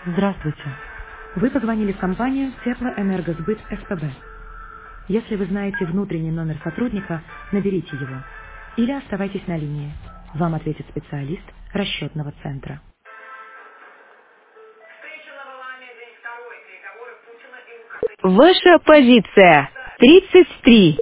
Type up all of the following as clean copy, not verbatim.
Здравствуйте. Вы позвонили в компанию Теплоэнергосбыт СПБ. Если вы знаете внутренний номер сотрудника, наберите его. Или оставайтесь на линии. Вам ответит специалист расчетного центра. Ваша позиция 33.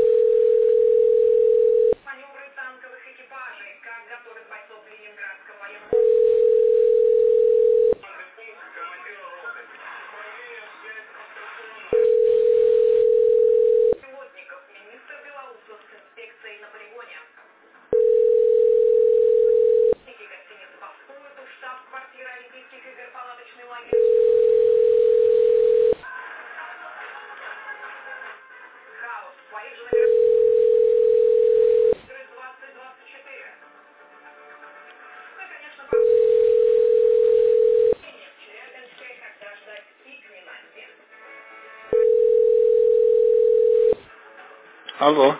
Алло.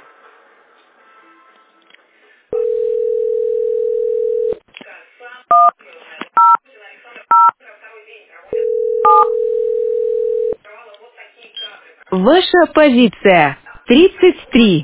Ваша позиция 33.